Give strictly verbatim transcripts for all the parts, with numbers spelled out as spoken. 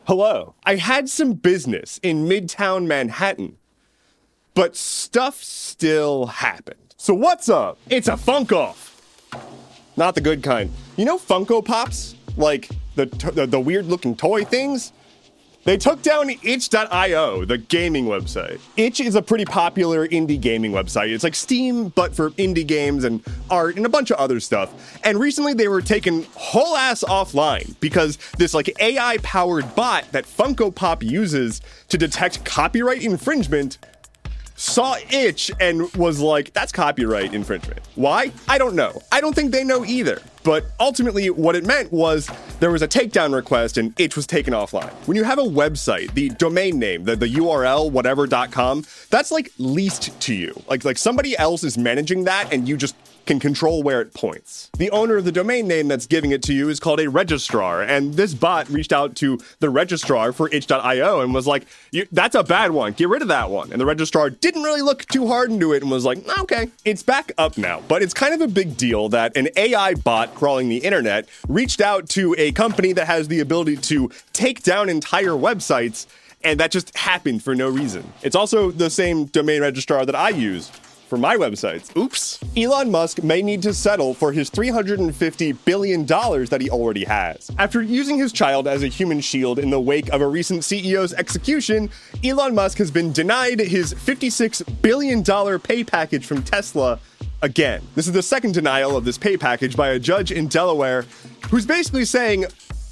Hello. I had some business in Midtown Manhattan, but stuff still happened. So what's up? It's a funk off. Not the good kind. You know Funko Pops? Like the, the, the weird looking toy things? They took down itch dot io, the gaming website. Itch is a pretty popular indie gaming website. It's like Steam, but for indie games and art and a bunch of other stuff. And recently they were taken whole ass offline because this like A I-powered bot that Funko Pop uses to detect copyright infringement saw Itch and was like, that's copyright infringement. Why? I don't know. I don't think they know either. But ultimately, what it meant was there was a takedown request and Itch was taken offline. When you have a website, the domain name, the, the U R L, whatever dot com, that's like leased to you. Like, like somebody else is managing that and you just can control where it points. The owner of the domain name that's giving it to you is called a registrar, and this bot reached out to the registrar for itch dot io and was like, that's a bad one, get rid of that one. And the registrar didn't really look too hard into it and was like, okay. It's back up now, but it's kind of a big deal that an A I bot crawling the internet reached out to a company that has the ability to take down entire websites, and that just happened for no reason. It's also the same domain registrar that I use for my websites. Oops. Elon Musk may need to settle for his three hundred fifty billion dollars that he already has. After using his child as a human shield in the wake of a recent C E O's execution, Elon Musk has been denied his fifty-six billion dollars pay package from Tesla again. This is the second denial of this pay package by a judge in Delaware who's basically saying,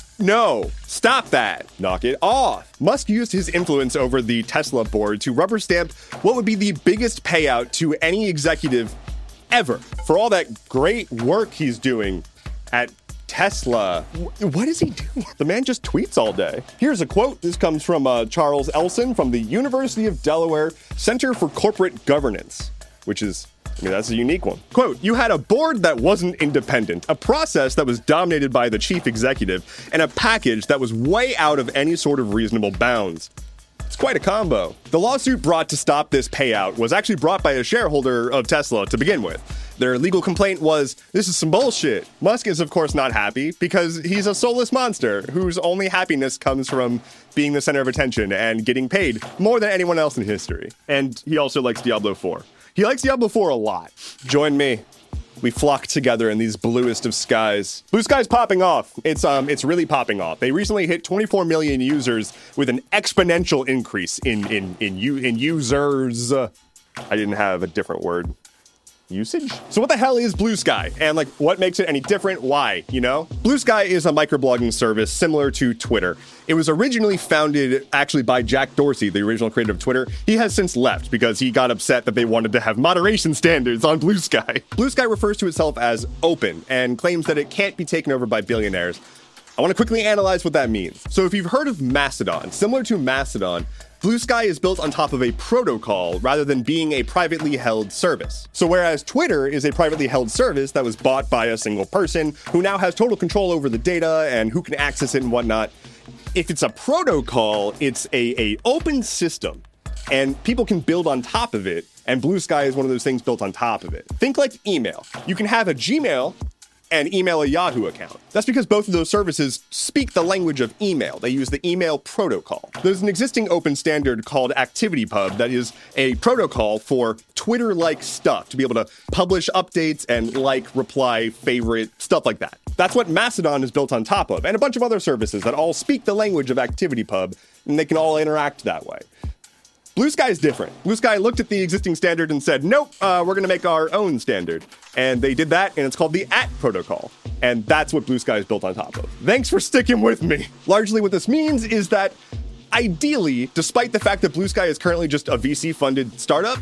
no, stop that. Knock it off. Musk used his influence over the Tesla board to rubber stamp what would be the biggest payout to any executive ever for all that great work he's doing at Tesla. What is he doing? The man just tweets all day. Here's a quote. This comes from uh, Charles Elson from the University of Delaware Center for Corporate Governance, which is I mean, that's a unique one. Quote, you had a board that wasn't independent, a process that was dominated by the chief executive, and a package that was way out of any sort of reasonable bounds. It's quite a combo. The lawsuit brought to stop this payout was actually brought by a shareholder of Tesla to begin with. Their legal complaint was, this is some bullshit. Musk is, of course, not happy because he's a soulless monster whose only happiness comes from being the center of attention and getting paid more than anyone else in history. And he also likes Diablo four. He likes Diablo four a lot. Join me. We flock together in these bluest of skies. Blue Sky's popping off. It's um, it's really popping off. They recently hit twenty-four million users with an exponential increase in in in u in users. I didn't have a different word. Usage? So what the hell is Blue Sky? And like, what makes it any different? Why, you know? Blue Sky is a microblogging service similar to Twitter. It was originally founded actually by Jack Dorsey, the original creator of Twitter. He has since left because he got upset that they wanted to have moderation standards on Blue Sky. Blue Sky refers to itself as open and claims that it can't be taken over by billionaires. I want to quickly analyze what that means. So if you've heard of Mastodon, similar to Mastodon, Blue Sky is built on top of a protocol rather than being a privately held service. So whereas Twitter is a privately held service that was bought by a single person who now has total control over the data and who can access it and whatnot, if it's a protocol, it's a, a open system and people can build on top of it. And Blue Sky is one of those things built on top of it. Think like email. You can have a Gmail and email a Yahoo account. That's because both of those services speak the language of email. They use the email protocol. There's an existing open standard called ActivityPub that is a protocol for Twitter-like stuff, to be able to publish updates and like, reply, favorite, stuff like that. That's what Mastodon is built on top of, and a bunch of other services that all speak the language of ActivityPub, and they can all interact that way. Blue Sky is different. Blue Sky looked at the existing standard and said, nope, uh, we're going to make our own standard. And they did that, and it's called the A T protocol. And that's what Blue Sky is built on top of. Thanks for sticking with me. Largely what this means is that, ideally, despite the fact that Blue Sky is currently just a V C-funded startup,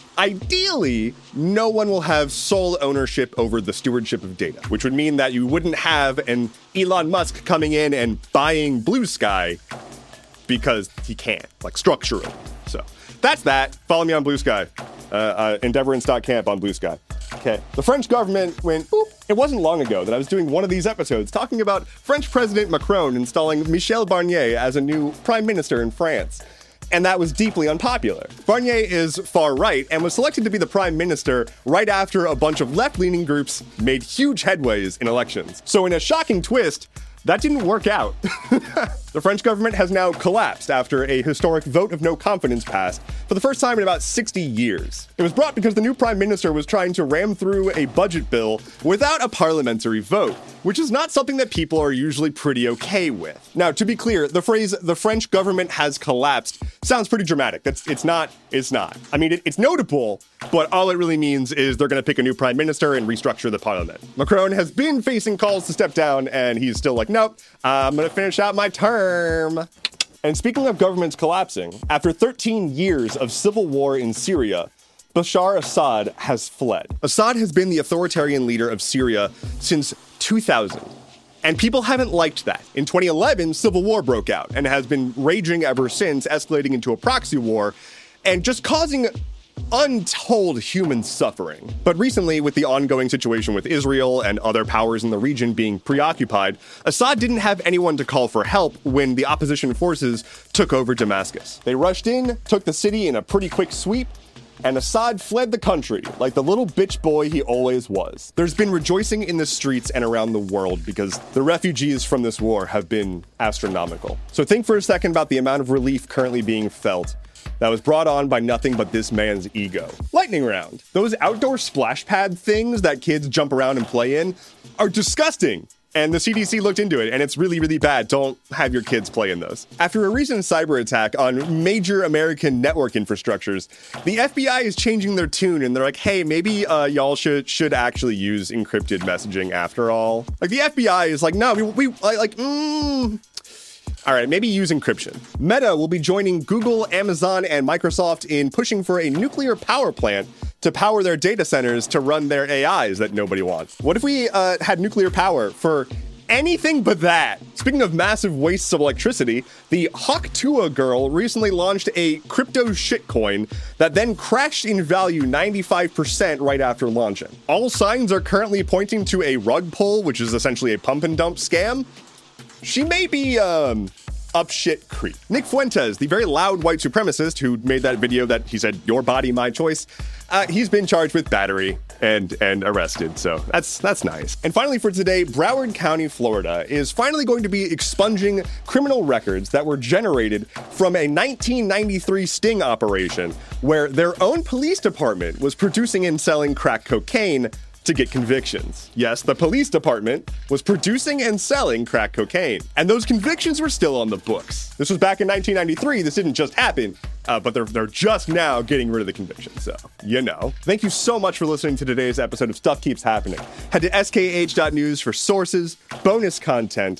ideally, no one will have sole ownership over the stewardship of data, which would mean that you wouldn't have an Elon Musk coming in and buying Blue Sky because he can't, like structurally. So that's that. Follow me on Blue Sky. Uh, uh, Endeavorance.camp on Blue Sky. Okay. The French government went, boop. It wasn't long ago that I was doing one of these episodes talking about French President Macron installing Michel Barnier as a new prime minister in France. And that was deeply unpopular. Barnier is far right and was selected to be the prime minister right after a bunch of left-leaning groups made huge headways in elections. So in a shocking twist, that didn't work out. The French government has now collapsed after a historic vote of no confidence passed for the first time in about sixty years. It was brought because the new prime minister was trying to ram through a budget bill without a parliamentary vote, which is not something that people are usually pretty okay with. Now, to be clear, the phrase "the French government has collapsed" sounds pretty dramatic. That's it's not. It's not. I mean, it, it's notable, but all it really means is they're going to pick a new prime minister and restructure the parliament. Macron has been facing calls to step down, and he's still like, nope, I'm going to finish out my term. And speaking of governments collapsing, after thirteen years of civil war in Syria, Bashar Assad has fled. Assad has been the authoritarian leader of Syria since two thousand. And people haven't liked that. In twenty eleven, civil war broke out and has been raging ever since, escalating into a proxy war and just causing untold human suffering. But recently, with the ongoing situation with Israel and other powers in the region being preoccupied, Assad didn't have anyone to call for help when the opposition forces took over Damascus. They rushed in, took the city in a pretty quick sweep, and Assad fled the country like the little bitch boy he always was. There's been rejoicing in the streets and around the world because the refugees from this war have been astronomical. So think for a second about the amount of relief currently being felt that was brought on by nothing but this man's ego. Lightning round. Those outdoor splash pad things that kids jump around and play in are disgusting. And the C D C looked into it, and it's really, really bad. Don't have your kids play in those. After a recent cyber attack on major American network infrastructures, the F B I is changing their tune, and they're like, hey, maybe uh, y'all should should actually use encrypted messaging after all. Like, the F B I is like, no, we, we like, mm... All right, maybe use encryption. Meta will be joining Google, Amazon, and Microsoft in pushing for a nuclear power plant to power their data centers to run their A Is that nobody wants. What if we uh, had nuclear power for anything but that? Speaking of massive wastes of electricity, the Hawktua girl recently launched a crypto shitcoin that then crashed in value ninety-five percent right after launching. All signs are currently pointing to a rug pull, which is essentially a pump and dump scam. She may be, um, up shit creek. Nick Fuentes, the very loud white supremacist who made that video that he said, your body, my choice, uh, he's been charged with battery and and arrested, so that's that's nice. And finally for today, Broward County, Florida is finally going to be expunging criminal records that were generated from a nineteen ninety-three sting operation where their own police department was producing and selling crack cocaine to get convictions. Yes, the police department was producing and selling crack cocaine, and those convictions were still on the books. This was back in nineteen ninety-three. This didn't just happen, uh, but they're they're just now getting rid of the convictions, so you know. Thank you so much for listening to today's episode of Stuff Keeps Happening. Head to S K H dot news for sources, bonus content,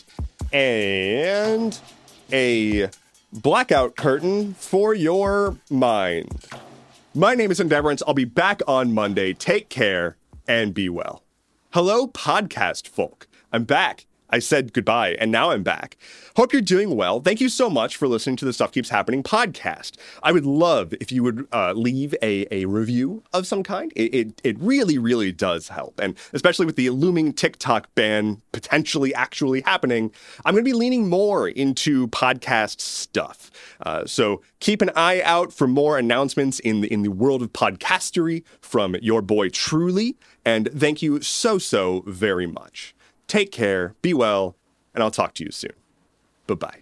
and a blackout curtain for your mind. My name is Endeavorance. I'll be back on Monday. Take care and be well. Hello, podcast folk. I'm back. I said goodbye, and now I'm back. Hope you're doing well. Thank you so much for listening to the Stuff Keeps Happening podcast. I would love if you would uh, leave a, a review of some kind. It, it it really, really does help. And especially with the looming TikTok ban potentially actually happening, I'm going to be leaning more into podcast stuff. Uh, so keep an eye out for more announcements in the, in the world of podcastery from your boy Truly. And thank you so, so very much. Take care, be well, and I'll talk to you soon. Bye-bye.